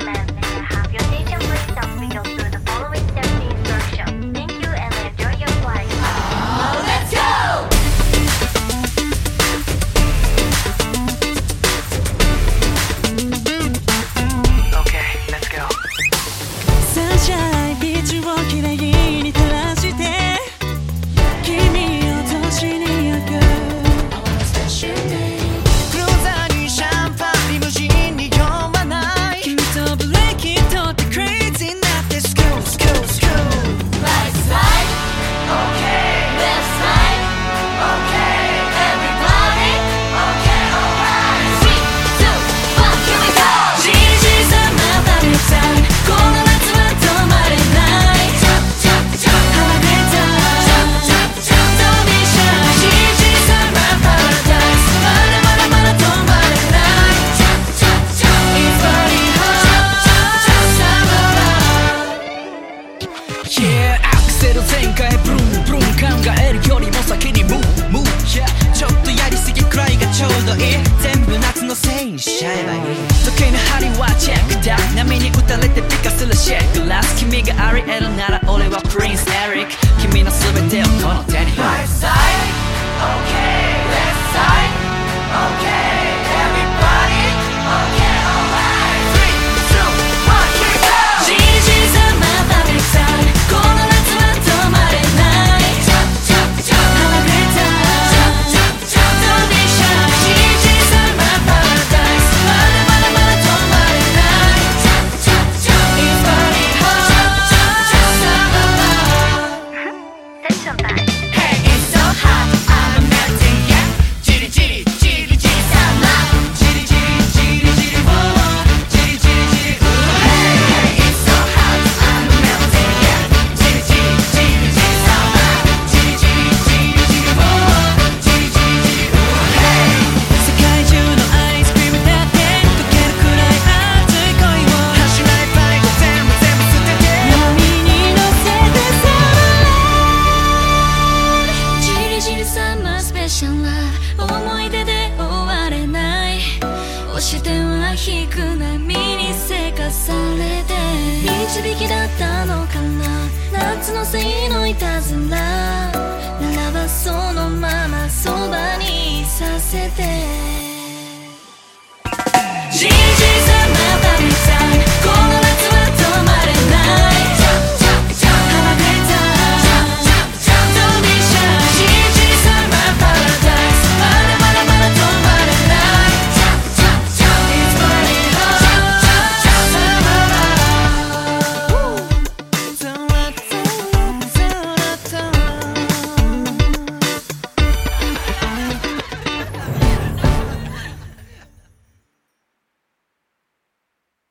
gentlemen, may I have your attention please as we go through the following safety instructions. Thank you and enjoy your flight. Let's go! Okay, let's go. Sunshine ビーチをきれいに照らして君を都市に焼くクローザーにシャンパンリムジンに酔わない君とブレーキとって crazy になってスクールスクールスクール Right side, okay. Left side, okay. Everybody, okay, alright. 3, 2, 1, here we go. GG さまたみたいこの夏は止まれないハマれた Don't be shy GG さまパラダイスまだまだまだ止まれない It's body hard Yeah アクセル全開ブルンブルン考えるよりも先に Move Move Yeah ちょっとやりすぎくらいがちょうどいい全部夏のせいにしちゃえばいい時計の針はチェックだ波に打たれてピカするシェイクラス君があり得るなら俺はプリンスエリック君の全てをこの手に Right side, okay. Left side, okay. Everybody, okay, alright. 3, 2, 1, here we go. GG さまたみたいこの夏は止まれないハマれた Don't be shy GG さまパラダイスまだまだまだ止まれない It's body hard Session time. Hey, it's so hot, I'm melting, yeah. Chili, chili, chili, chili, summer. Chili, chili, chili, chili, whoa. Chili, chili, chili, ooh, hey. Hey, it's so hot, I'm melting, yeah. Chili, chili, chili, chili, summer. Chili, chili, chili, chili, whoa. Chili, chili, chili, ooh, hey. 世界中のアイスクリームだって溶けるくらい熱い恋を走らないファイト全部捨てて波に乗せてさじりじりサマースペシャルラブ思い出で終われない押しては引く波にせかされて導きだったのかな夏のせいのいたずらならばそのままそばにいさせて